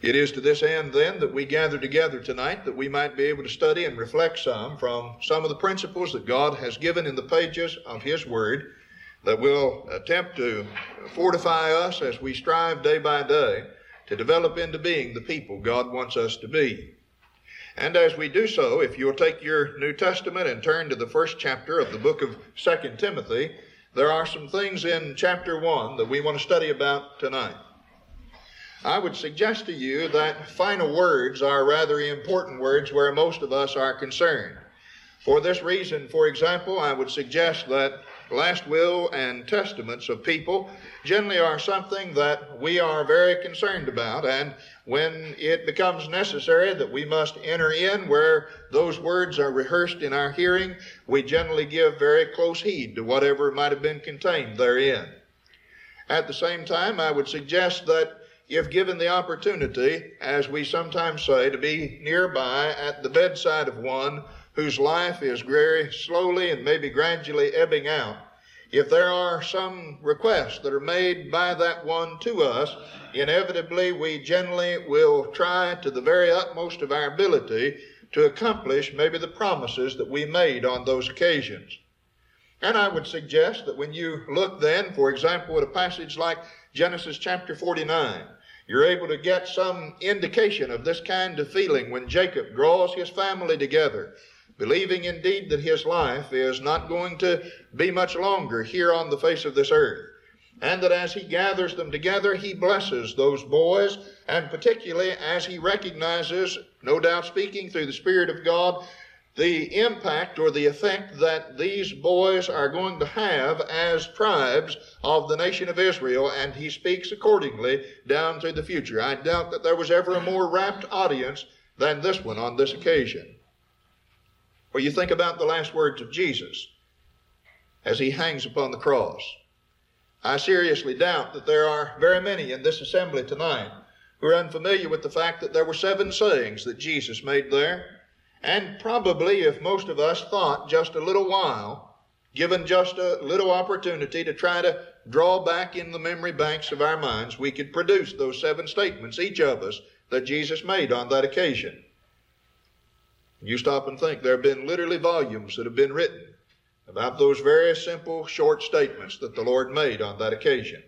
It is to this end, then, that we gather together tonight, that we might be able to study and reflect some of the principles that God has given in the pages of His Word, that will attempt to fortify us as we strive day by day to develop into being the people God wants us to be. And as we do so, if you'll take your New Testament and turn to the first chapter of the book of 2 Timothy, there are some things in chapter 1 that we want to study about tonight. I would suggest to you that final words are rather important words where most of us are concerned. For this reason, for example, I would suggest that last will and testaments of people generally are something that we are very concerned about, and when it becomes necessary that we must enter in where those words are rehearsed in our hearing, we generally give very close heed to whatever might have been contained therein. At the same time, I would suggest that if given the opportunity, as we sometimes say, to be nearby at the bedside of one whose life is very slowly and maybe gradually ebbing out, if there are some requests that are made by that one to us, inevitably we generally will try to the very utmost of our ability to accomplish maybe the promises that we made on those occasions. And I would suggest that when you look then, for example, at a passage like Genesis chapter 49, you're able to get some indication of this kind of feeling when Jacob draws his family together, believing indeed that his life is not going to be much longer here on the face of this earth, and that as he gathers them together, he blesses those boys, and particularly as he recognizes, no doubt speaking through the Spirit of God, the impact or the effect that these boys are going to have as tribes of the nation of Israel, and he speaks accordingly down through the future. I doubt that there was ever a more rapt audience than this one on this occasion. Or you think about the last words of Jesus as he hangs upon the cross. I seriously doubt that there are very many in this assembly tonight who are unfamiliar with the fact that there were 7 sayings that Jesus made there. And probably if most of us thought just a little while, given just a little opportunity to try to draw back in the memory banks of our minds, we could produce those 7 statements, each of us, that Jesus made on that occasion. You stop and think, there have been literally volumes that have been written about those very simple, short statements that the Lord made on that occasion.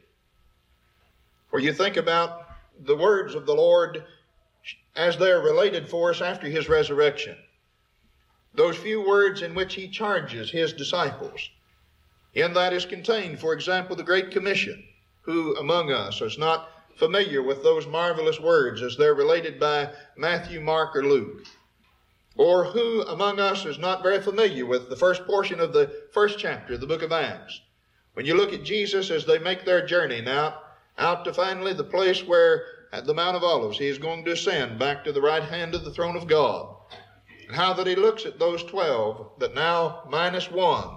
Or you think about the words of the Lord as they're related for us after His resurrection. Those few words in which He charges His disciples. In that is contained, for example, the Great Commission. Who among us is not familiar with those marvelous words as they're related by Matthew, Mark, or Luke? Or who among us is not very familiar with the first portion of the first chapter of the book of Acts? When you look at Jesus as they make their journey now out to finally the place where at the Mount of Olives He is going to ascend back to the right hand of the throne of God. And how that He looks at those 12 that now minus 1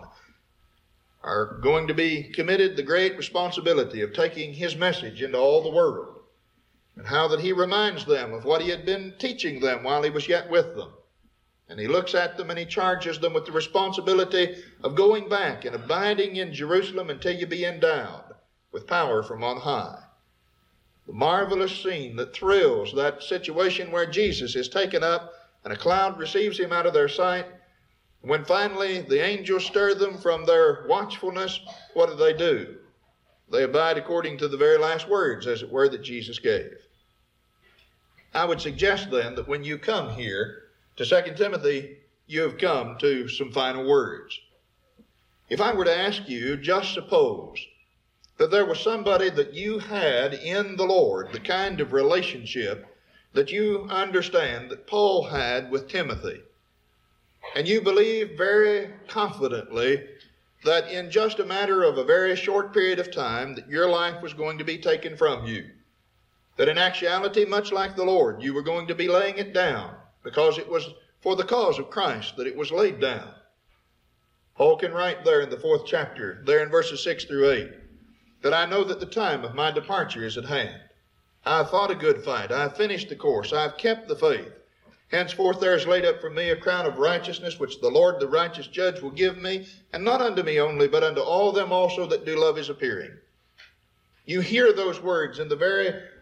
are going to be committed the great responsibility of taking His message into all the world. And how that He reminds them of what He had been teaching them while He was yet with them. And He looks at them and He charges them with the responsibility of going back and abiding in Jerusalem until you be endowed with power from on high. The marvelous scene that thrills that situation where Jesus is taken up and a cloud receives Him out of their sight. When finally the angels stir them from their watchfulness, what do? They abide according to the very last words, as it were, that Jesus gave. I would suggest then that when you come here to 2 Timothy, you have come to some final words. If I were to ask you, just suppose that there was somebody that you had in the Lord, the kind of relationship that you understand that Paul had with Timothy, and you believe very confidently that in just a matter of a very short period of time that your life was going to be taken from you, that in actuality, much like the Lord, you were going to be laying it down because it was for the cause of Christ that it was laid down. Paul can write there in the 4th chapter, there in verses 6 through 8, that I know that the time of my departure is at hand. I have fought a good fight. I have finished the course. I have kept the faith. Henceforth there is laid up for me a crown of righteousness, which the Lord, the righteous judge, will give me, and not unto me only, but unto all them also that do love His appearing. You hear those words in the very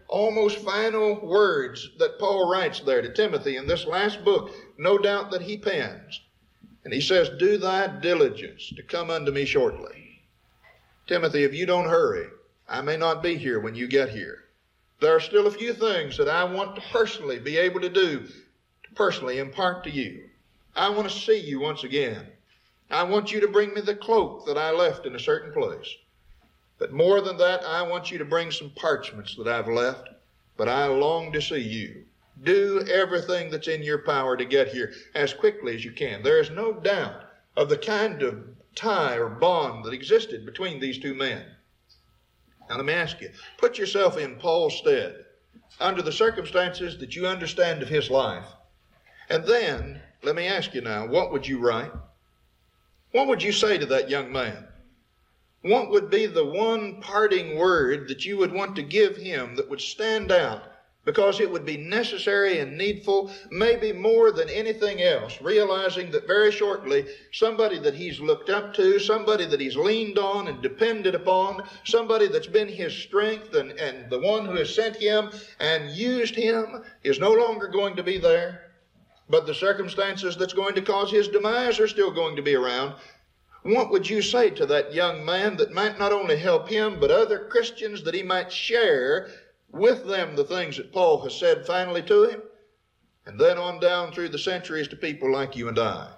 almost final words that Paul writes there to Timothy in this last book, no doubt that he pens. And he says, do thy diligence to come unto me shortly. Timothy, if you don't hurry, I may not be here when you get here. There are still a few things that I want to personally be able to do, to personally impart to you. I want to see you once again. I want you to bring me the cloak that I left in a certain place. But more than that, I want you to bring some parchments that I've left, but I long to see you. Do everything that's in your power to get here as quickly as you can. There is no doubt of the kind of tie or bond that existed between these two men. Now let me ask you, put yourself in Paul's stead, under the circumstances that you understand of his life. And then, let me ask you now, what would you write? What would you say to that young man? What would be the one parting word that you would want to give him that would stand out because it would be necessary and needful, maybe more than anything else, realizing that very shortly somebody that he's looked up to, somebody that he's leaned on and depended upon, somebody that's been his strength and the one who has sent him and used him is no longer going to be there, but the circumstances that's going to cause his demise are still going to be around. What would you say to that young man that might not only help him, but other Christians, that he might share with them the things that Paul has said finally to him, and then on down through the centuries to people like you and I?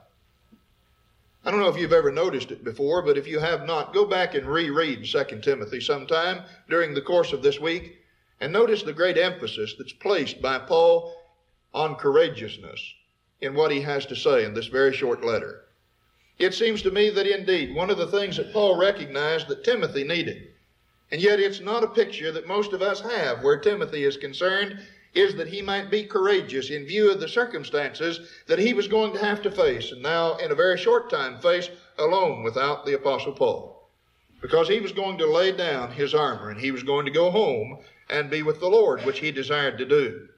I don't know if you've ever noticed it before, but if you have not, go back and reread 2 Timothy sometime during the course of this week, and notice the great emphasis that's placed by Paul on courageousness in what he has to say in this very short letter. It seems to me that indeed one of the things that Paul recognized that Timothy needed, and yet it's not a picture that most of us have where Timothy is concerned, is that he might be courageous in view of the circumstances that he was going to have to face, and now in a very short time face alone without the Apostle Paul. Because he was going to lay down his armor and he was going to go home and be with the Lord, which he desired to do.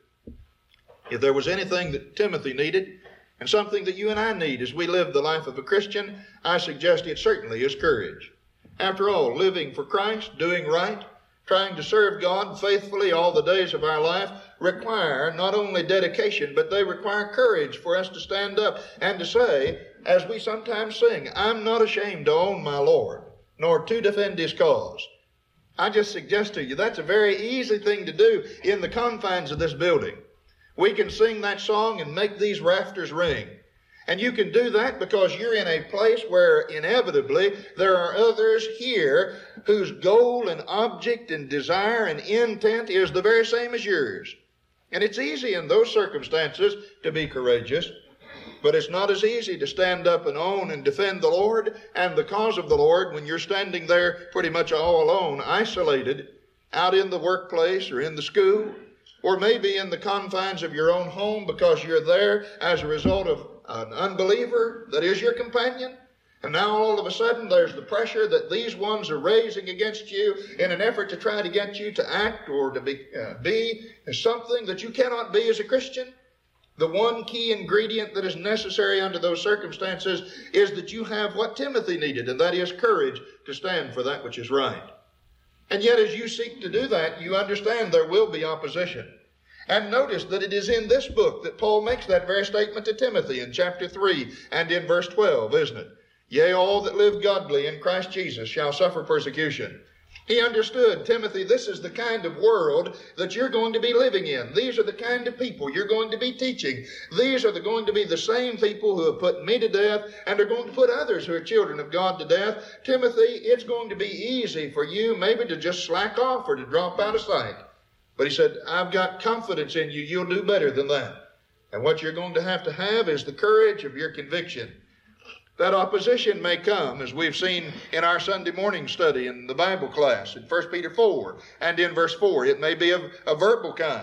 If there was anything that Timothy needed, and something that you and I need as we live the life of a Christian, I suggest it certainly is courage. After all, living for Christ, doing right, trying to serve God faithfully all the days of our life require not only dedication, but they require courage for us to stand up and to say, as we sometimes sing, I'm not ashamed to own my Lord, nor to defend his cause. I just suggest to you that's a very easy thing to do in the confines of this building. We can sing that song and make these rafters ring. And you can do that because you're in a place where inevitably there are others here whose goal and object and desire and intent is the very same as yours. And it's easy in those circumstances to be courageous, but it's not as easy to stand up and own and defend the Lord and the cause of the Lord when you're standing there pretty much all alone, isolated, out in the workplace or in the school, or maybe in the confines of your own home because you're there as a result of an unbeliever that is your companion. And now all of a sudden there's the pressure that these ones are raising against you in an effort to try to get you to act or to be something that you cannot be as a Christian. The one key ingredient that is necessary under those circumstances is that you have what Timothy needed, and that is courage to stand for that which is right. And yet as you seek to do that, you understand there will be opposition. And notice that it is in this book that Paul makes that very statement to Timothy in chapter 3 and in verse 12, isn't it? Yea, all that live godly in Christ Jesus shall suffer persecution. He understood, Timothy, this is the kind of world that you're going to be living in. These are the kind of people you're going to be teaching. These are going to be the same people who have put me to death and are going to put others who are children of God to death. Timothy, it's going to be easy for you maybe to just slack off or to drop out of sight. But he said, I've got confidence in you. You'll do better than that. And what you're going to have is the courage of your conviction. That opposition may come, as we've seen in our Sunday morning study in the Bible class in 1 Peter 4 and in verse 4. It may be of a verbal kind,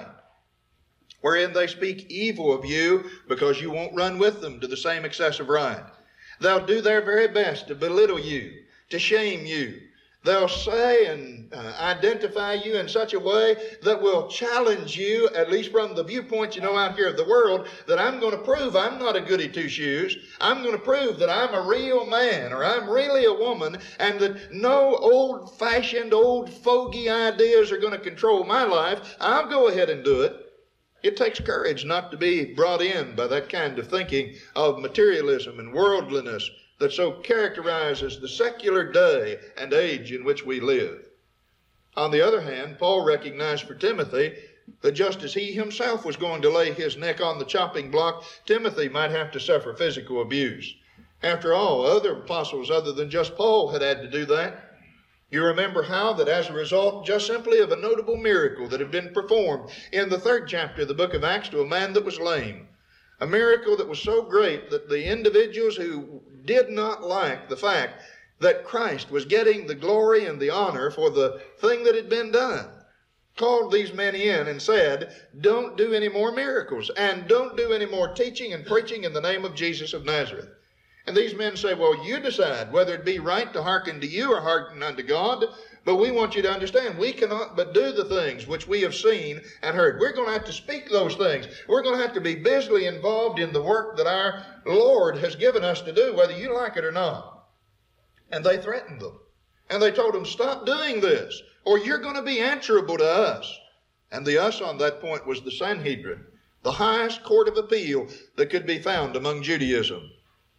wherein they speak evil of you because you won't run with them to the same excessive right. They'll do their very best to belittle you, to shame you. They'll say and identify you in such a way that will challenge you, at least from the viewpoint out here of the world, that I'm going to prove I'm not a goody two-shoes. I'm going to prove that I'm a real man, or I'm really a woman, and that no old-fashioned, old fogey ideas are going to control my life. I'll go ahead and do it. It takes courage not to be brought in by that kind of thinking of materialism and worldliness that so characterizes the secular day and age in which we live. On the other hand, Paul recognized for Timothy that just as he himself was going to lay his neck on the chopping block, Timothy might have to suffer physical abuse. After all, other apostles other than just Paul had to do that. You remember how that as a result just simply of a notable miracle that had been performed in the 3rd chapter of the book of Acts to a man that was lame, a miracle that was so great that the individuals who did not like the fact that Christ was getting the glory and the honor for the thing that had been done called these men in and said, don't do any more miracles and don't do any more teaching and preaching in the name of Jesus of Nazareth. And these men say, well, you decide whether it be right to hearken to you or hearken unto God, but we want you to understand we cannot but do the things which we have seen and heard. We're going to have to speak those things. We're going to have to be busily involved in the work that our Lord has given us to do, whether you like it or not. And they threatened them. And they told them, stop doing this, or you're going to be answerable to us. And the us on that point was the Sanhedrin, the highest court of appeal that could be found among Judaism.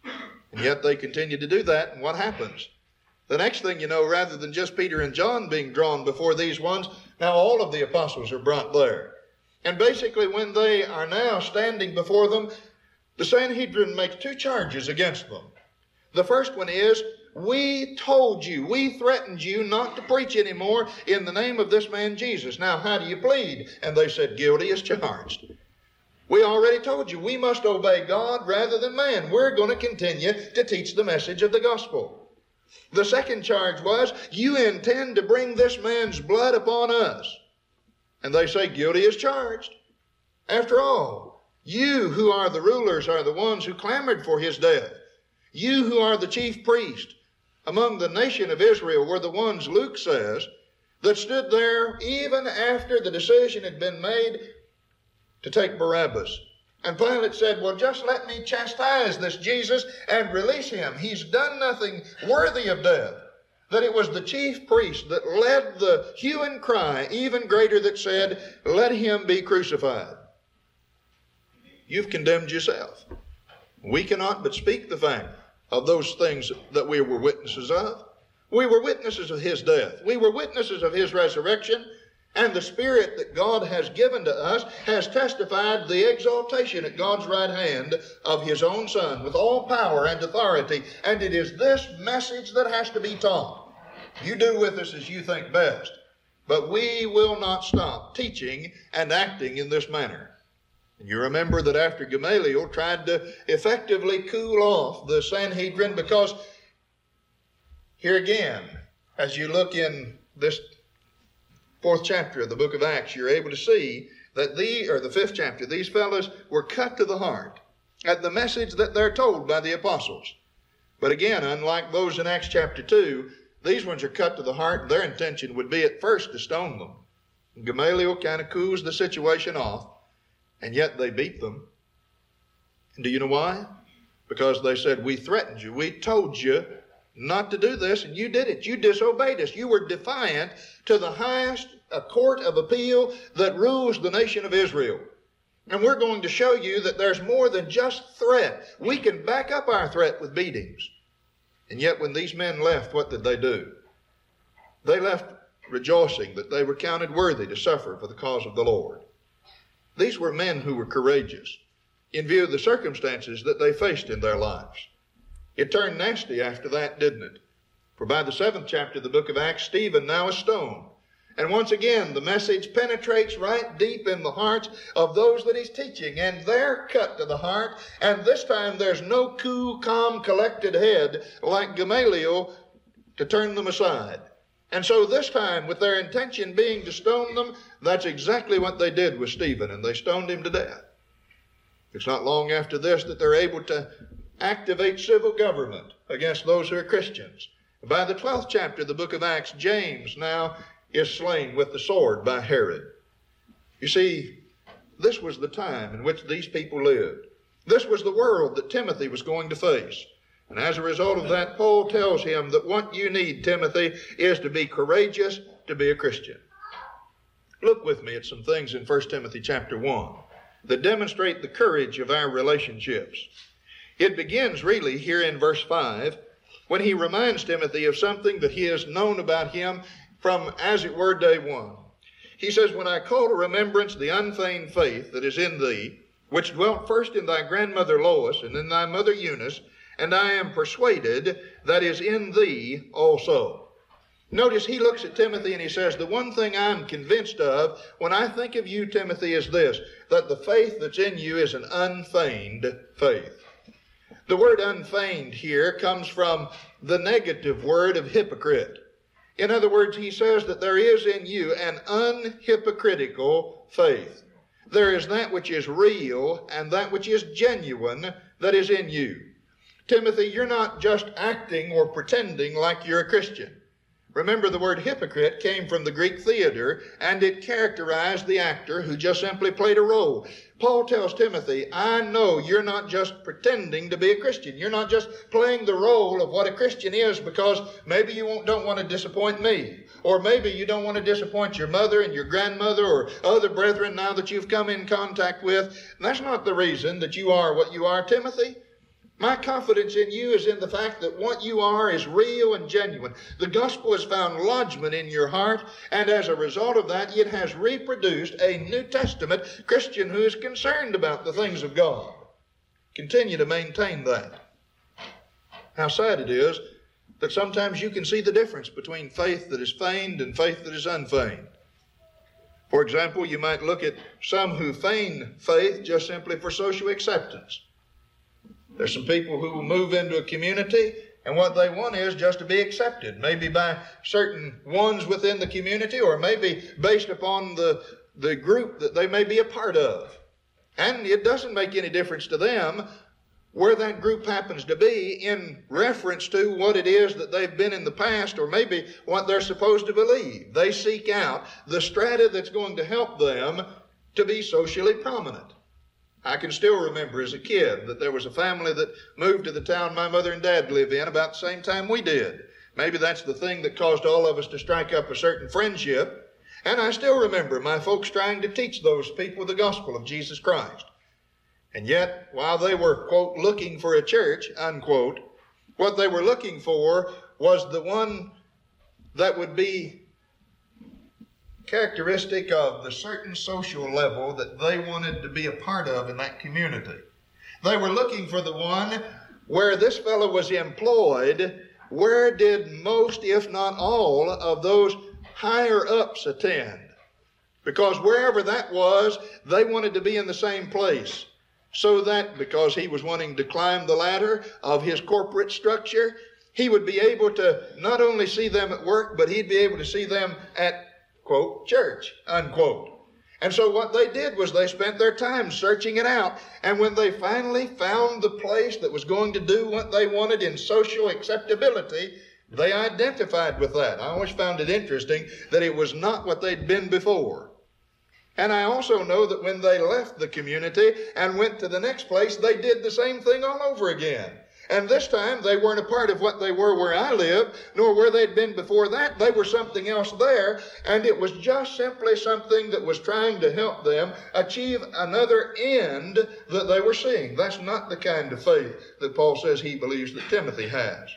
And yet they continued to do that, and what happens? The next thing you know, rather than just Peter and John being drawn before these ones, now all of the apostles are brought there. And basically when they are now standing before them, the Sanhedrin makes 2 charges against them. The first one is, we told you, we threatened you not to preach anymore in the name of this man Jesus. Now how do you plead? And they said, guilty as charged. We already told you we must obey God rather than man. We're going to continue to teach the message of the gospel. The second charge was, you intend to bring this man's blood upon us. And they say, guilty as charged. After all, you who are the rulers are the ones who clamored for his death. You who are the chief priest among the nation of Israel were the ones, Luke says, that stood there even after the decision had been made to take Barabbas. And Pilate said, well, just let me chastise this Jesus and release him. He's done nothing worthy of death. That it was the chief priest that led the hue and cry, even greater, that said, let him be crucified. You've condemned yourself. We cannot but speak the fact of those things that we were witnesses of. We were witnesses of his death. We were witnesses of his resurrection. And the Spirit that God has given to us has testified the exaltation at God's right hand of his own Son with all power and authority. And it is this message that has to be taught. You do with us as you think best. But we will not stop teaching and acting in this manner. And you remember that after Gamaliel tried to effectively cool off the Sanhedrin, because here again, as you look in this 4th chapter of the book of Acts, you're able to see that the 5th chapter, these fellows were cut to the heart at the message that they're told by the apostles. But again, unlike those in Acts chapter 2, these ones are cut to the heart. Their intention would be at first to stone them. Gamaliel kind of cools the situation off, and yet they beat them. And do you know why? Because they said, we threatened you. We told you not to do this, and you did it. You disobeyed us. You were defiant to the highest court of appeal that rules the nation of Israel. And we're going to show you that there's more than just threat. We can back up our threat with beatings. And yet when these men left, what did they do? They left rejoicing that they were counted worthy to suffer for the cause of the Lord. These were men who were courageous in view of the circumstances that they faced in their lives. It turned nasty after that, didn't it? For by the 7th chapter of the book of Acts, Stephen now is stoned. And once again, the message penetrates right deep in the hearts of those that he's teaching. And they're cut to the heart. And this time there's no cool, calm, collected head like Gamaliel to turn them aside. And so this time, with their intention being to stone them, that's exactly what they did with Stephen. And they stoned him to death. It's not long after this that they're able to activate civil government against those who are Christians. By the 12th chapter of the book of Acts, James now is slain with the sword by Herod. You see, this was the time in which these people lived. This was the world that Timothy was going to face. And as a result of that, Paul tells him that what you need, Timothy, is to be courageous, to be a Christian. Look with me at some things in 1 Timothy chapter 1 that demonstrate the courage of our relationships. It begins really here in verse 5 when he reminds Timothy of something that he has known about him from, as it were, day one. He says, when I call to remembrance the unfeigned faith that is in thee, which dwelt first in thy grandmother Lois and in thy mother Eunice, and I am persuaded that is in thee also. Notice he looks at Timothy and he says, the one thing I'm convinced of when I think of you, Timothy, is this, that the faith that's in you is an unfeigned faith. The word unfeigned here comes from the negative word of hypocrite. In other words, he says that there is in you an unhypocritical faith. There is that which is real and that which is genuine that is in you. Timothy, you're not just acting or pretending like you're a Christian. Remember, the word hypocrite came from the Greek theater, and it characterized the actor who just simply played a role. Paul tells Timothy, I know you're not just pretending to be a Christian. You're not just playing the role of what a Christian is because maybe you don't want to disappoint me. Or maybe you don't want to disappoint your mother and your grandmother or other brethren now that you've come in contact with. And that's not the reason that you are what you are, Timothy. My confidence in you is in the fact that what you are is real and genuine. The gospel has found lodgment in your heart, and as a result of that, it has reproduced a New Testament Christian who is concerned about the things of God. Continue to maintain that. How sad it is that sometimes you can see the difference between faith that is feigned and faith that is unfeigned. For example, you might look at some who feign faith just simply for social acceptance. There's some people who will move into a community and what they want is just to be accepted, maybe by certain ones within the community or maybe based upon the group that they may be a part of. And it doesn't make any difference to them where that group happens to be in reference to what it is that they've been in the past or maybe what they're supposed to believe. They seek out the strata that's going to help them to be socially prominent. I can still remember as a kid that there was a family that moved to the town my mother and dad live in about the same time we did. Maybe that's the thing that caused all of us to strike up a certain friendship. And I still remember my folks trying to teach those people the gospel of Jesus Christ. And yet, while they were, quote, looking for a church, unquote, what they were looking for was the one that would be characteristic of the certain social level that they wanted to be a part of in that community. They were looking for the one where this fellow was employed. Where did most, if not all, of those higher ups attend? Because wherever that was, they wanted to be in the same place. So that because he was wanting to climb the ladder of his corporate structure, he would be able to not only see them at work, but he'd be able to see them at, quote, church, unquote. And so what they did was they spent their time searching it out. And when they finally found the place that was going to do what they wanted in social acceptability, they identified with that. I always found it interesting that it was not what they'd been before. And I also know that when they left the community and went to the next place, they did the same thing all over again. And this time, they weren't a part of what they were where I live, nor where they'd been before that. They were something else there, and it was just simply something that was trying to help them achieve another end that they were seeing. That's not the kind of faith that Paul says he believes that Timothy has.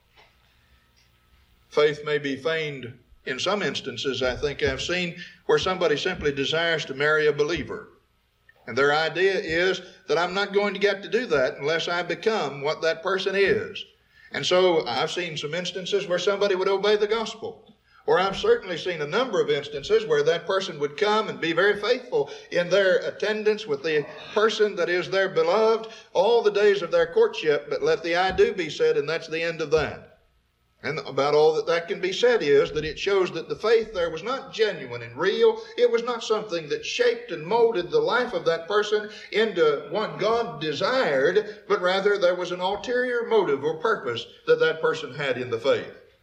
Faith may be feigned in some instances, I think I've seen, where somebody simply desires to marry a believer. And their idea is that I'm not going to get to do that unless I become what that person is. And so I've seen some instances where somebody would obey the gospel. Or I've certainly seen a number of instances where that person would come and be very faithful in their attendance with the person that is their beloved all the days of their courtship, but let the I do be said, and that's the end of that. And about all that can be said is that it shows that the faith there was not genuine and real. It was not something that shaped and molded the life of that person into what God desired, but rather there was an ulterior motive or purpose that that person had in the faith.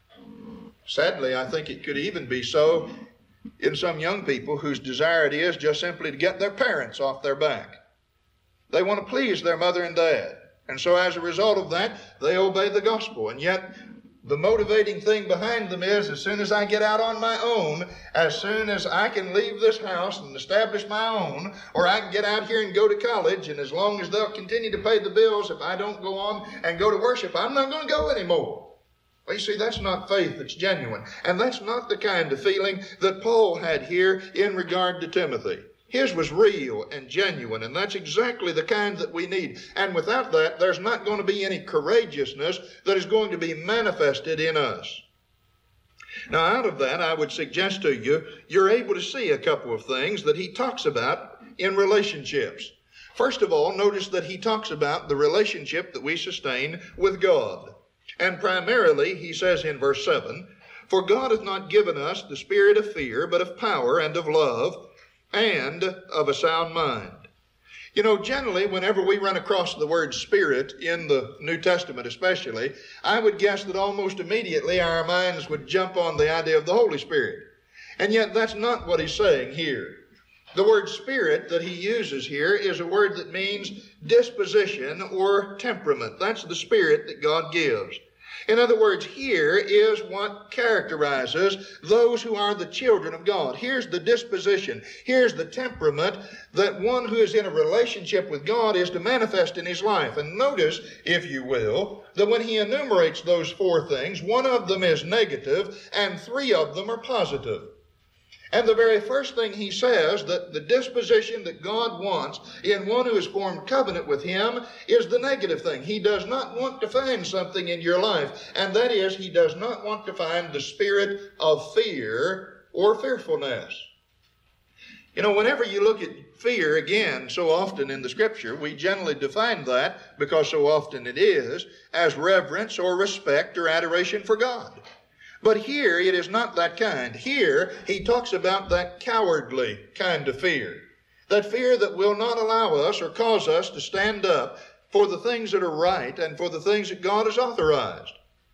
Sadly, I think it could even be so in some young people whose desire it is just simply to get their parents off their back. They want to please their mother and dad. And so as a result of that, they obey the gospel. And yet, the motivating thing behind them is, as soon as I get out on my own, as soon as I can leave this house and establish my own, or I can get out here and go to college, and as long as they'll continue to pay the bills, if I don't go on and go to worship, I'm not going to go anymore. Well, you see, that's not faith that's genuine. And that's not the kind of feeling that Paul had here in regard to Timothy. His was real and genuine, and that's exactly the kind that we need. And without that, there's not going to be any courageousness that is going to be manifested in us. Now, out of that, I would suggest to you, you're able to see a couple of things that he talks about in relationships. First of all, notice that he talks about the relationship that we sustain with God. And primarily, he says in verse 7, "For God hath not given us the spirit of fear, but of power and of love and of a sound mind." You know, generally, whenever we run across the word spirit in the New Testament especially, I would guess that almost immediately our minds would jump on the idea of the Holy Spirit. And yet that's not what he's saying here. The word spirit that he uses here is a word that means disposition or temperament. That's the spirit that God gives. In other words, here is what characterizes those who are the children of God. Here's the disposition. Here's the temperament that one who is in a relationship with God is to manifest in his life. And notice, if you will, that when he enumerates those four things, one of them is negative and three of them are positive. And the very first thing he says, that the disposition that God wants in one who has formed covenant with him, is the negative thing. He does not want to find something in your life, and that is, he does not want to find the spirit of fear or fearfulness. You know, whenever you look at fear, again, so often in the Scripture, we generally define that, because so often it is, as reverence or respect or adoration for God. But here, it is not that kind. Here, he talks about that cowardly kind of fear. That fear that will not allow us or cause us to stand up for the things that are right and for the things that God has authorized.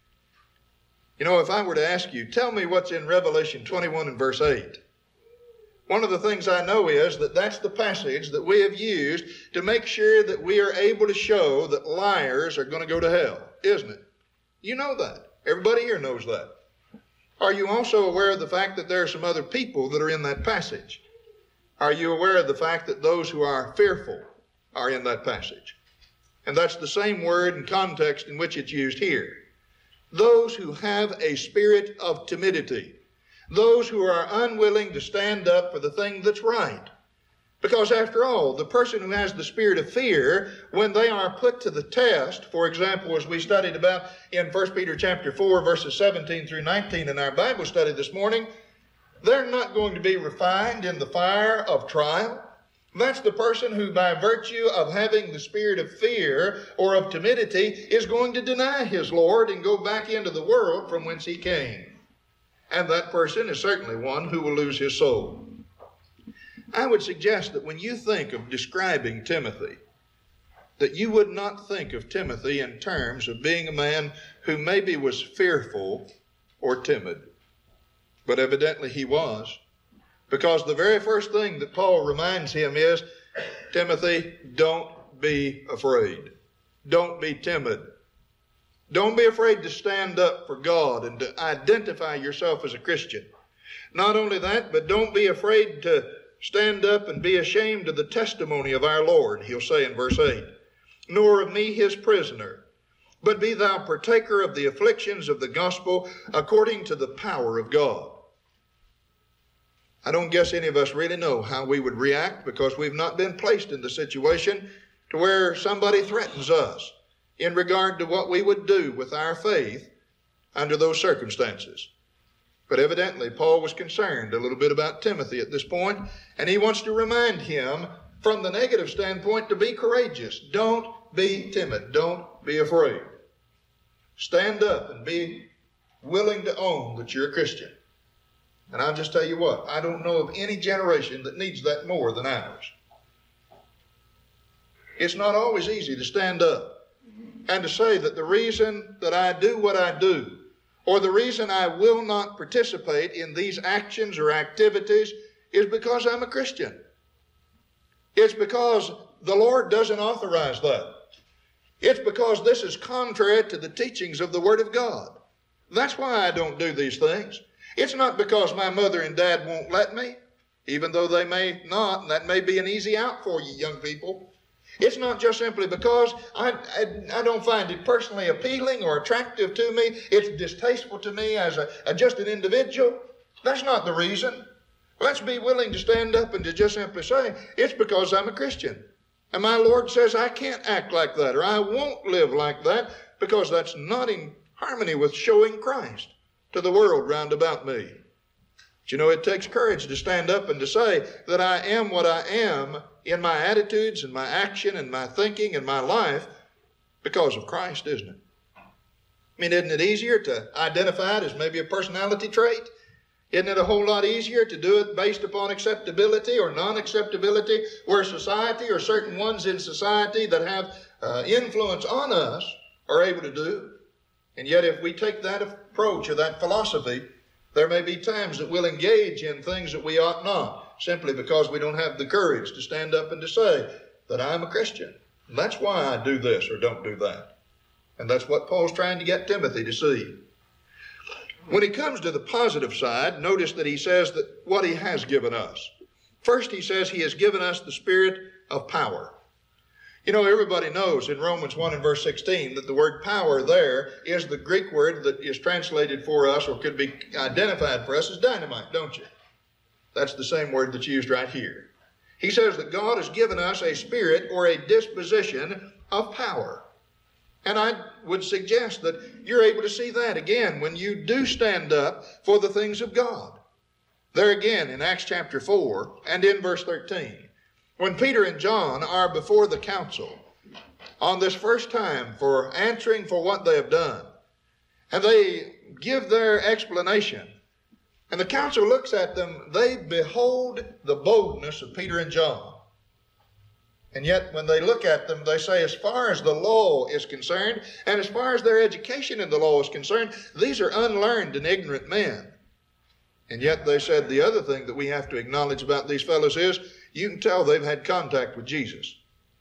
You know, if I were to ask you, tell me what's in Revelation 21 and verse 8. One of the things I know is that that's the passage that we have used to make sure that we are able to show that liars are going to go to hell, isn't it? You know that. Everybody here knows that. Are you also aware of the fact that there are some other people that are in that passage? Are you aware of the fact that those who are fearful are in that passage? And that's the same word and context in which it's used here. Those who have a spirit of timidity. Those who are unwilling to stand up for the thing that's right. Because after all, the person who has the spirit of fear, when they are put to the test, for example, as we studied about in 1 Peter chapter 4, verses 17 through 19 in our Bible study this morning, they're not going to be refined in the fire of trial. That's the person who, by virtue of having the spirit of fear or of timidity, is going to deny his Lord and go back into the world from whence he came. And that person is certainly one who will lose his soul. I would suggest that when you think of describing Timothy, that you would not think of Timothy in terms of being a man who maybe was fearful or timid. But evidently he was. Because the very first thing that Paul reminds him is, Timothy, don't be afraid. Don't be timid. Don't be afraid to stand up for God and to identify yourself as a Christian. Not only that, but don't be afraid to stand up and be ashamed of the testimony of our Lord, he'll say in verse 8. Nor of me his prisoner, but be thou partaker of the afflictions of the gospel according to the power of God. I don't guess any of us really know how we would react, because we've not been placed in the situation to where somebody threatens us in regard to what we would do with our faith under those circumstances. But evidently, Paul was concerned a little bit about Timothy at this point, and he wants to remind him from the negative standpoint to be courageous. Don't be timid. Don't be afraid. Stand up and be willing to own that you're a Christian. And I'll just tell you what, I don't know of any generation that needs that more than ours. It's not always easy to stand up and to say that the reason that I do what I do, or the reason I will not participate in these actions or activities is because I'm a Christian. It's because the Lord doesn't authorize that. It's because this is contrary to the teachings of the Word of God. That's why I don't do these things. It's not because my mother and dad won't let me, even though they may not, and that may be an easy out for you young people. It's not just simply because I don't find it personally appealing or attractive to me. It's distasteful to me as just an individual. That's not the reason. Let's be willing to stand up and to just simply say, it's because I'm a Christian. And my Lord says I can't act like that, or I won't live like that, because that's not in harmony with showing Christ to the world round about me. But you know, it takes courage to stand up and to say that I am what I am in my attitudes and my action and my thinking and my life because of Christ, isn't it? I mean, isn't it easier to identify it as maybe a personality trait? Isn't it a whole lot easier to do it based upon acceptability or non-acceptability, where society or certain ones in society that have influence on us are able to do? And yet if we take that approach or that philosophy, there may be times that we'll engage in things that we ought not, simply because we don't have the courage to stand up and to say that I'm a Christian. And that's why I do this or don't do that. And that's what Paul's trying to get Timothy to see. When he comes to the positive side, notice that he says that what he has given us. First, he says he has given us the spirit of power. You know, everybody knows in Romans 1 and verse 16 that the word power there is the Greek word that is translated for us or could be identified for us as dynamite, don't you? That's the same word that's used right here. He says that God has given us a spirit or a disposition of power. And I would suggest that you're able to see that again when you do stand up for the things of God. There again in Acts chapter 4 and in verse 13. When Peter and John are before the council on this first time for answering for what they have done, and they give their explanation, and the council looks at them, they behold the boldness of Peter and John. And yet when they look at them, they say, as far as the law is concerned, and as far as their education in the law is concerned, these are unlearned and ignorant men. And yet they said the other thing that we have to acknowledge about these fellows is, you can tell they've had contact with Jesus.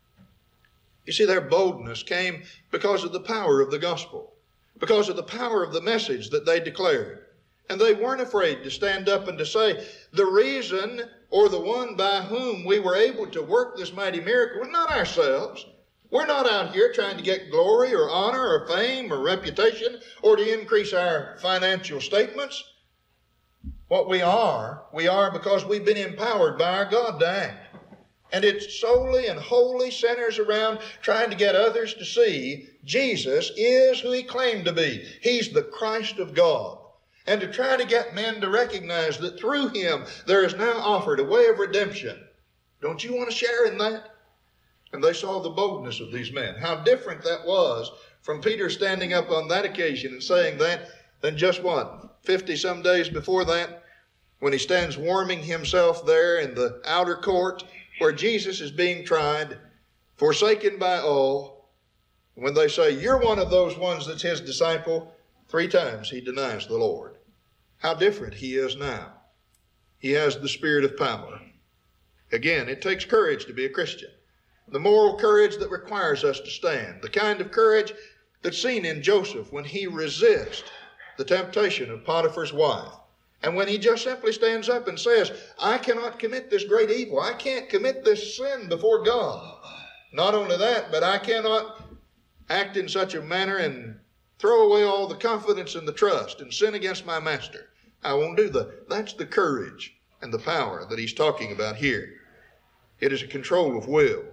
You see, their boldness came because of the power of the gospel, because of the power of the message that they declared. And they weren't afraid to stand up and to say, the reason or the one by whom we were able to work this mighty miracle was not ourselves. We're not out here trying to get glory or honor or fame or reputation or to increase our financial statements. What we are because we've been empowered by our God to act. And it solely and wholly centers around trying to get others to see Jesus is who he claimed to be. He's the Christ of God. And to try to get men to recognize that through him there is now offered a way of redemption. Don't you want to share in that? And they saw the boldness of these men. How different that was from Peter standing up on that occasion and saying that than just what? 50 some days before that, when he stands warming himself there in the outer court where Jesus is being tried, forsaken by all. When they say, you're one of those ones that's his disciple, 3 times he denies the Lord. How different he is now. He has the spirit of power. Again, it takes courage to be a Christian. The moral courage that requires us to stand. The kind of courage that's seen in Joseph when he resists the temptation of Potiphar's wife. And when he just simply stands up and says, I cannot commit this great evil. I can't commit this sin before God. Not only that, but I cannot act in such a manner and throw away all the confidence and the trust and sin against my master. I won't do that. That's the courage and the power that he's talking about here. It is a control of will.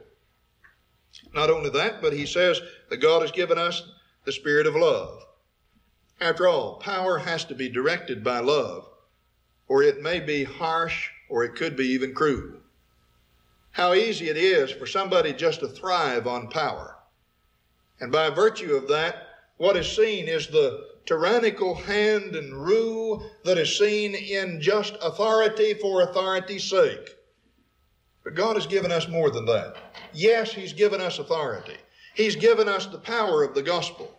Not only that, but he says that God has given us the spirit of love. After all, power has to be directed by love, or it may be harsh, or it could be even cruel. How easy it is for somebody just to thrive on power. And by virtue of that, what is seen is the tyrannical hand and rule that is seen in just authority for authority's sake. But God has given us more than that. Yes, he's given us authority. He's given us the power of the gospel.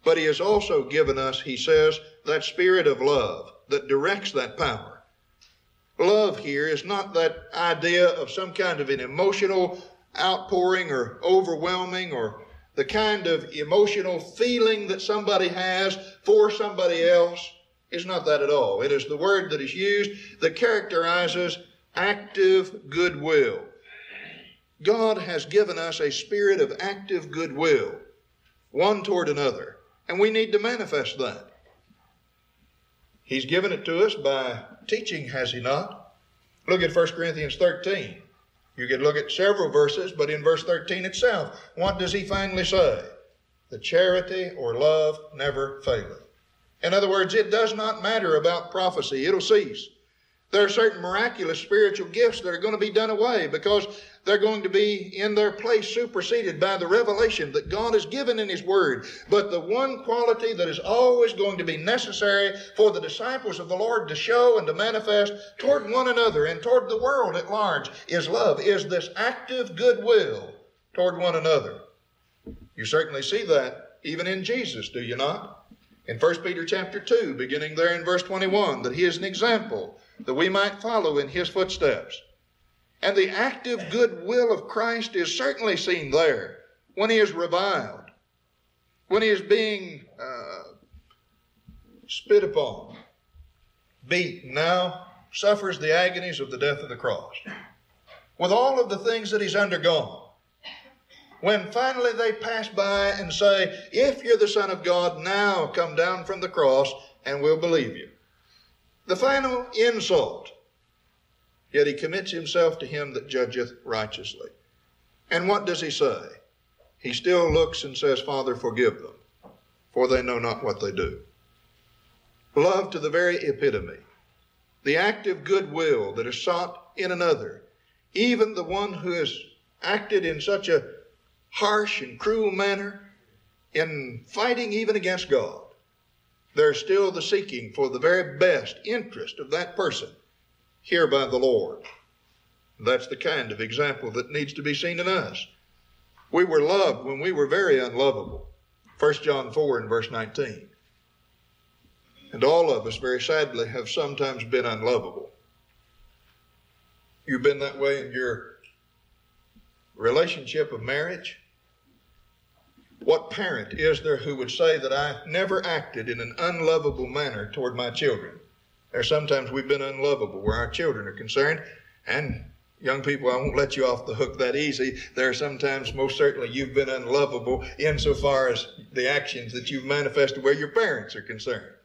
But he has also given us, he says, that spirit of love that directs that power. Love here is not that idea of some kind of an emotional outpouring or overwhelming or the kind of emotional feeling that somebody has for somebody else. It's not that at all. It is the word that is used that characterizes active goodwill. God has given us a spirit of active goodwill, one toward another, and we need to manifest that. He's given it to us by teaching, has he not? Look at 1 Corinthians 13. You could look at several verses, but in verse 13 itself, what does he finally say? The charity or love never faileth. In other words, it does not matter about prophecy. It'll cease. There are certain miraculous spiritual gifts that are going to be done away because they're going to be in their place superseded by the revelation that God has given in his word. But the one quality that is always going to be necessary for the disciples of the Lord to show and to manifest toward one another and toward the world at large is love, is this active goodwill toward one another. You certainly see that even in Jesus, do you not? In 1 Peter chapter 2, beginning there in verse 21, that he is an example that we might follow in his footsteps. And the active goodwill of Christ is certainly seen there when he is reviled, when he is being spit upon, beaten, now suffers the agonies of the death of the cross. With all of the things that he's undergone, when finally they pass by and say, if you're the Son of God, now come down from the cross and we'll believe you. The final insult. Yet he commits himself to him that judgeth righteously. And what does he say? He still looks and says, Father, forgive them, for they know not what they do. Love to the very epitome. The active goodwill that is sought in another, even the one who has acted in such a harsh and cruel manner, in fighting even against God. There's still the seeking for the very best interest of that person here by the Lord. That's the kind of example that needs to be seen in us. We were loved when we were very unlovable. 1 John 4 and verse 19. And all of us, very sadly, have sometimes been unlovable. You've been that way in your relationship of marriage. What parent is there who would say that I never acted in an unlovable manner toward my children? There's sometimes we've been unlovable where our children are concerned. And young people, I won't let you off the hook that easy. There are sometimes, most certainly, you've been unlovable insofar as the actions that you've manifested where your parents are concerned.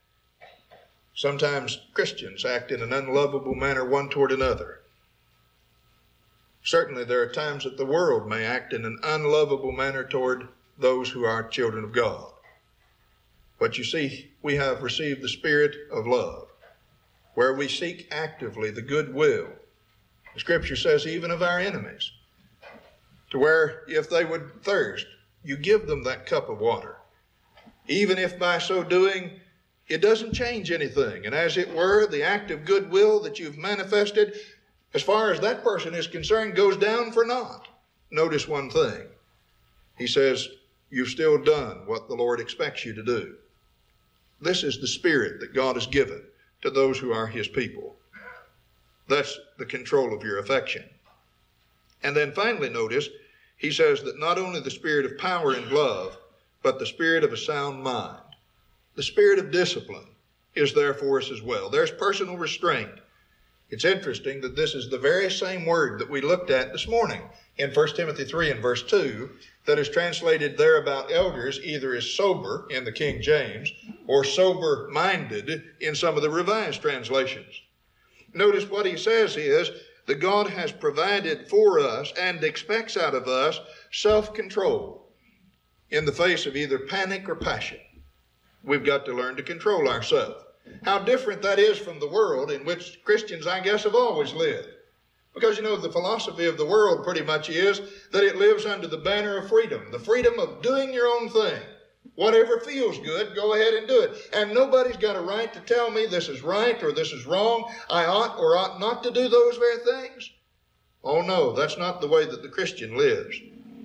Sometimes Christians act in an unlovable manner one toward another. Certainly there are times that the world may act in an unlovable manner toward those who are children of God. But you see, we have received the spirit of love, where we seek actively the goodwill. The Scripture says even of our enemies, to where if they would thirst, you give them that cup of water. Even if by so doing, it doesn't change anything. And as it were, the act of goodwill that you've manifested, as far as that person is concerned, goes down for naught. Notice one thing. He says, you've still done what the Lord expects you to do. This is the spirit that God has given to those who are his people. That's the control of your affection. And then finally notice, he says that not only the spirit of power and love, but the spirit of a sound mind. The spirit of discipline is there for us as well. There's personal restraint. It's interesting that this is the very same word that we looked at this morning in 1 Timothy 3 and verse 2 that is translated there about elders either as sober in the King James or sober-minded in some of the revised translations. Notice what he says is that God has provided for us and expects out of us self-control in the face of either panic or passion. We've got to learn to control ourselves. How different that is from the world in which Christians, I guess, have always lived. Because, you know, the philosophy of the world pretty much is that it lives under the banner of freedom, the freedom of doing your own thing. Whatever feels good, go ahead and do it. And nobody's got a right to tell me this is right or this is wrong. I ought or ought not to do those very things. Oh, no, that's not the way that the Christian lives.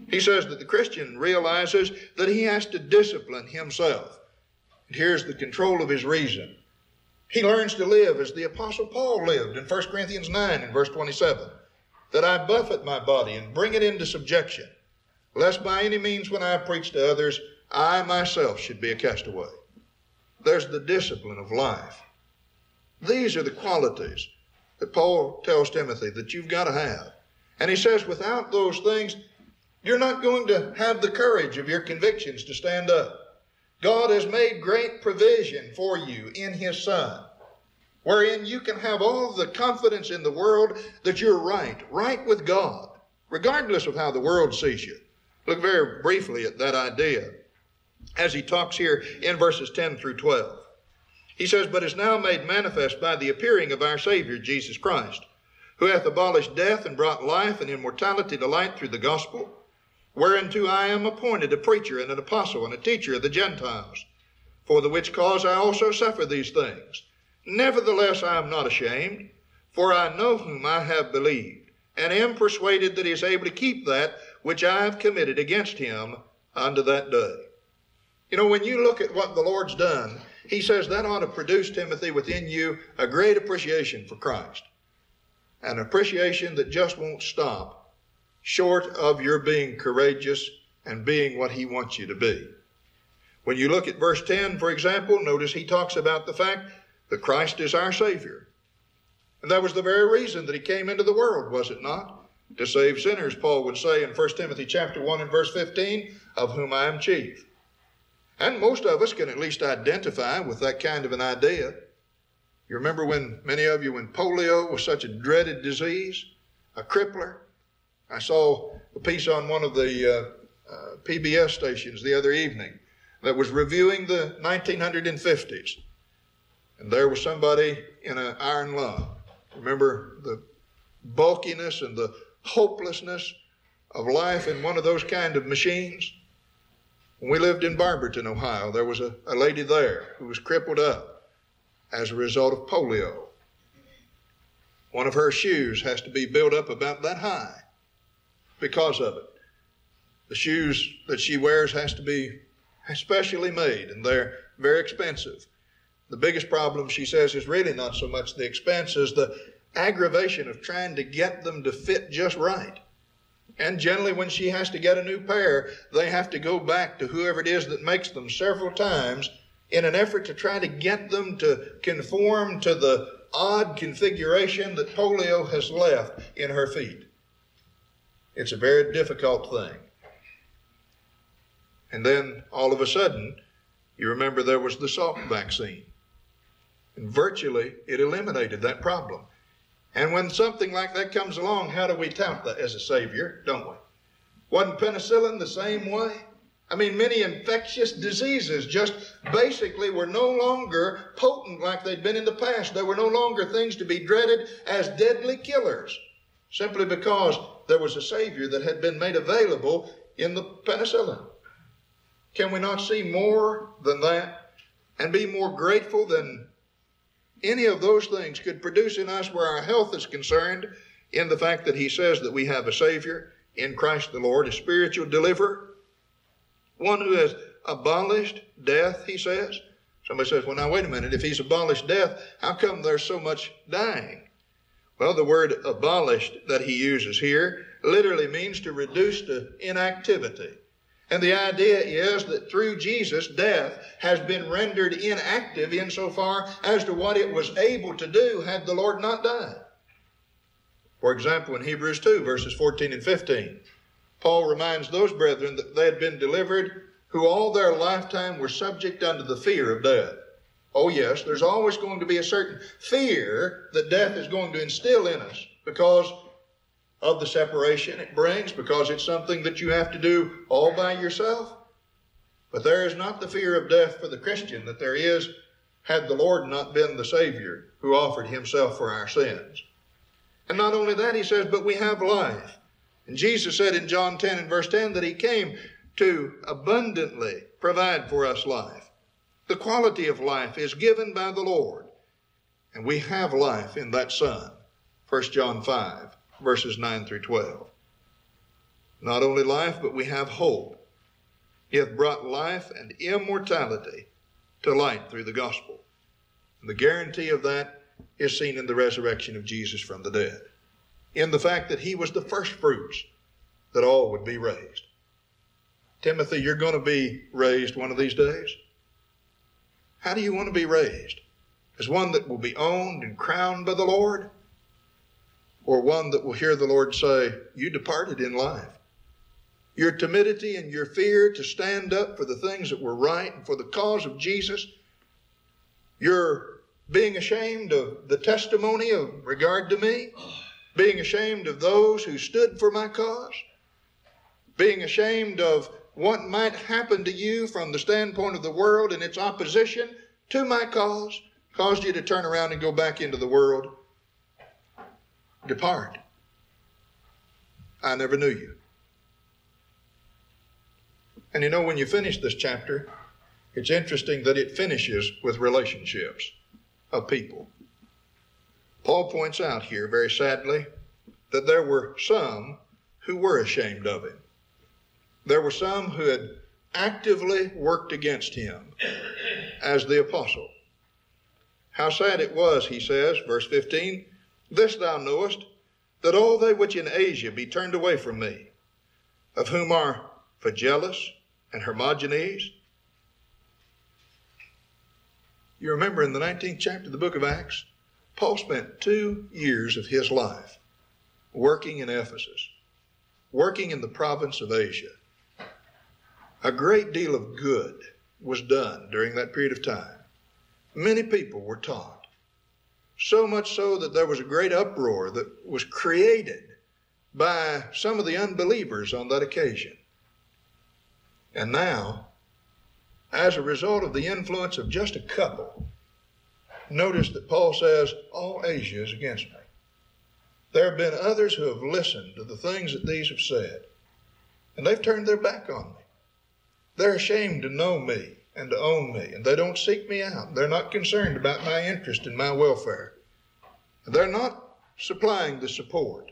He says that the Christian realizes that he has to discipline himself. And here's the control of his reason. He learns to live as the Apostle Paul lived in 1 Corinthians 9 and verse 27, that I buffet my body and bring it into subjection, lest by any means when I preach to others, I myself should be a castaway. There's the discipline of life. These are the qualities that Paul tells Timothy that you've got to have. And he says without those things, you're not going to have the courage of your convictions to stand up. God has made great provision for you in His Son, wherein you can have all the confidence in the world that you're right with God, regardless of how the world sees you. Look very briefly at that idea as he talks here in verses 10 through 12. He says, but is now made manifest by the appearing of our Savior, Jesus Christ, who hath abolished death and brought life and immortality to light through the gospel, whereunto I am appointed a preacher and an apostle and a teacher of the Gentiles, for the which cause I also suffer these things. Nevertheless I am not ashamed, for I know whom I have believed, and am persuaded that He is able to keep that which I have committed against Him unto that day. You know, when you look at what the Lord's done, He says that ought to produce, Timothy, within you a great appreciation for Christ. An appreciation that just won't stop short of your being courageous and being what He wants you to be. When you look at verse 10, for example, notice he talks about the fact that Christ is our Savior. And that was the very reason that He came into the world, was it not? To save sinners, Paul would say in 1 Timothy chapter 1 and verse 15, of whom I am chief. And most of us can at least identify with that kind of an idea. You remember when polio was such a dreaded disease, a crippler? I saw a piece on one of the PBS stations the other evening that was reviewing the 1950s. And there was somebody in an iron lung. Remember the bulkiness and the hopelessness of life in one of those kind of machines? When we lived in Barberton, Ohio, there was a lady there who was crippled up as a result of polio. One of her shoes has to be built up about that high because of it. The shoes that she wears has to be specially made, and they're very expensive. The biggest problem, she says, is really not so much the expense as the aggravation of trying to get them to fit just right. And generally when she has to get a new pair, they have to go back to whoever it is that makes them several times in an effort to try to get them to conform to the odd configuration that polio has left in her feet. It's a very difficult thing. And then all of a sudden, you remember there was the Salk vaccine. And virtually it eliminated that problem. And when something like that comes along, how do we tout that as a savior, don't we? Wasn't penicillin the same way? I mean, many infectious diseases just basically were no longer potent like they'd been in the past. They were no longer things to be dreaded as deadly killers, simply because there was a Savior that had been made available in the penicillin. Can we not see more than that and be more grateful than any of those things could produce in us where our health is concerned, in the fact that He says that we have a Savior in Christ the Lord, a spiritual deliverer, one who has abolished death, he says. Somebody says, well, now wait a minute, if He's abolished death, how come there's so much dying? Well, the word abolished that he uses here literally means to reduce to inactivity. And the idea is that through Jesus, death has been rendered inactive insofar as to what it was able to do had the Lord not died. For example, in Hebrews 2, verses 14 and 15, Paul reminds those brethren that they had been delivered who all their lifetime were subject unto the fear of death. Oh yes, there's always going to be a certain fear that death is going to instill in us because of the separation it brings, because it's something that you have to do all by yourself. But there is not the fear of death for the Christian that there is had the Lord not been the Savior who offered Himself for our sins. And not only that, he says, but we have life. And Jesus said in John 10 and verse 10 that He came to abundantly provide for us life. The quality of life is given by the Lord. And we have life in that Son. 1 John 5. Verses 9 through 12. Not only life, but we have hope. He hath brought life and immortality to light through the gospel. And the guarantee of that is seen in the resurrection of Jesus from the dead, in the fact that he was the first fruits that all would be raised. Timothy, you're going to be raised one of these days. How do you want to be raised? As one that will be owned and crowned by the Lord? Or one that will hear the Lord say, you departed in life? Your timidity and your fear to stand up for the things that were right and for the cause of Jesus, your being ashamed of the testimony of regard to me, being ashamed of those who stood for my cause, being ashamed of what might happen to you from the standpoint of the world and its opposition to my cause, caused you to turn around and go back into the world. Depart. I never knew you. And you know, when you finish this chapter, it's interesting that it finishes with relationships of people. Paul points out here, very sadly, that there were some who were ashamed of him. There were some who had actively worked against him as the apostle. How sad it was, he says, verse 15, this thou knowest, that all they which in Asia be turned away from me, of whom are Phygellus and Hermogenes. You remember in the 19th chapter of the book of Acts, Paul spent 2 years of his life working in Ephesus, working in the province of Asia. A great deal of good was done during that period of time. Many people were taught, so much so that there was a great uproar that was created by some of the unbelievers on that occasion. And now, as a result of the influence of just a couple, notice that Paul says, all Asia is against me. There have been others who have listened to the things that these have said, and they've turned their back on me. They're ashamed to know me and to own me, and they don't seek me out. They're not concerned about my interest and my welfare. They're not supplying the support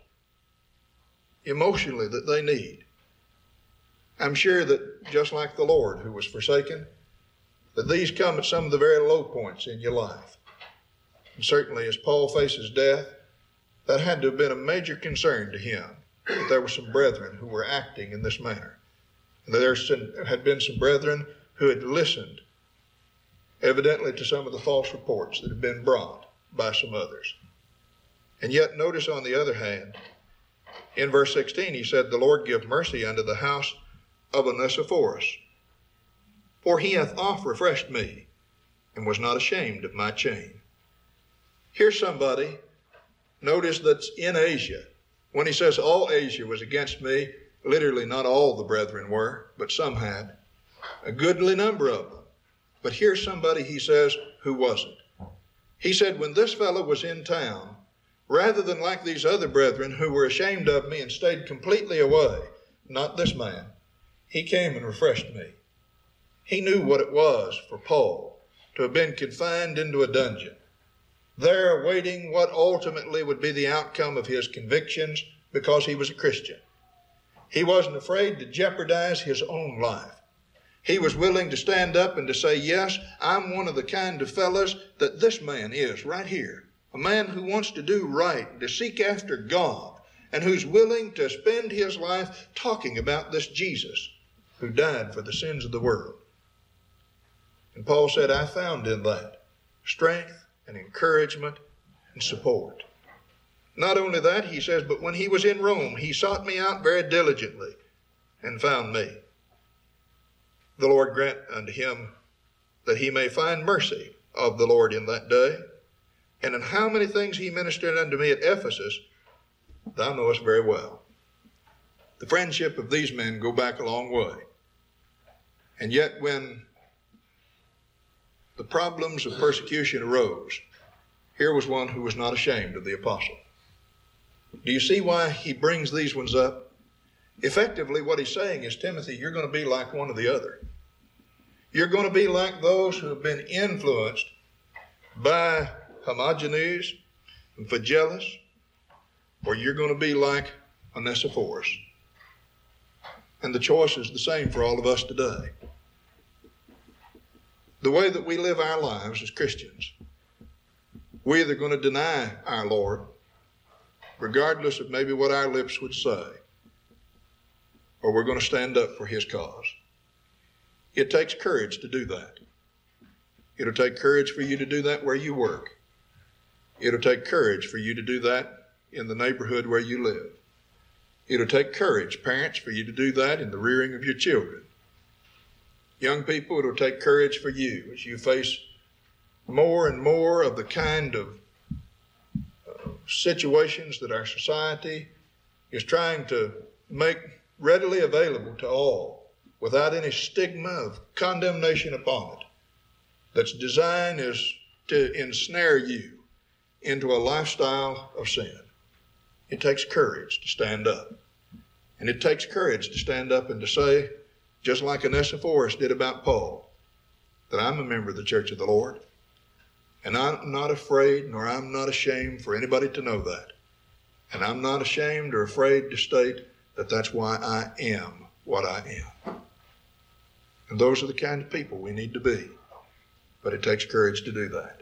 emotionally that they need. I'm sure that just like the Lord who was forsaken, that these come at some of the very low points in your life. And certainly as Paul faces death, that had to have been a major concern to him, that there were some brethren who were acting in this manner. There had been some brethren who had listened, evidently, to some of the false reports that had been brought by some others. And yet, notice on the other hand, in verse 16, he said, the Lord give mercy unto the house of Onesiphorus, for he hath oft refreshed me, and was not ashamed of my chain. Here's somebody, notice that's in Asia. When he says all Asia was against me, literally not all the brethren were, but some had. A goodly number of them. But here's somebody, he says, who wasn't. He said, when this fellow was in town, rather than like these other brethren who were ashamed of me and stayed completely away, not this man, he came and refreshed me. He knew what it was for Paul to have been confined into a dungeon, there awaiting what ultimately would be the outcome of his convictions because he was a Christian. He wasn't afraid to jeopardize his own life. He was willing to stand up and to say, yes, I'm one of the kind of fellows that this man is right here. A man who wants to do right, to seek after God, and who's willing to spend his life talking about this Jesus who died for the sins of the world. And Paul said, I found in that strength and encouragement and support. Not only that, he says, but when he was in Rome, he sought me out very diligently and found me. The Lord grant unto him that he may find mercy of the Lord in that day. And in how many things he ministered unto me at Ephesus, thou knowest very well. The friendship of these men go back a long way. And yet when the problems of persecution arose, here was one who was not ashamed of the apostle. Do you see why he brings these ones up? Effectively, what he's saying is, Timothy, you're going to be like one or the other. You're going to be like those who have been influenced by Hermogenes and Phygellus, or you're going to be like Onesiphorus. And the choice is the same for all of us today. The way that we live our lives as Christians, we're either going to deny our Lord, regardless of maybe what our lips would say, or we're going to stand up for his cause. It takes courage to do that. It'll take courage for you to do that where you work. It'll take courage for you to do that in the neighborhood where you live. It'll take courage, parents, for you to do that in the rearing of your children. Young people, it'll take courage for you as you face more and more of the kind of situations that our society is trying to make readily available to all without any stigma of condemnation upon it, that's designed is to ensnare you into a lifestyle of sin. It takes courage to stand up. And it takes courage to stand up and to say, just like Onesiphorus did about Paul, that I'm a member of the Church of the Lord. And I'm not afraid, nor I'm not ashamed for anybody to know that. And I'm not ashamed or afraid to state that that's why I am what I am. And those are the kind of people we need to be. But it takes courage to do that.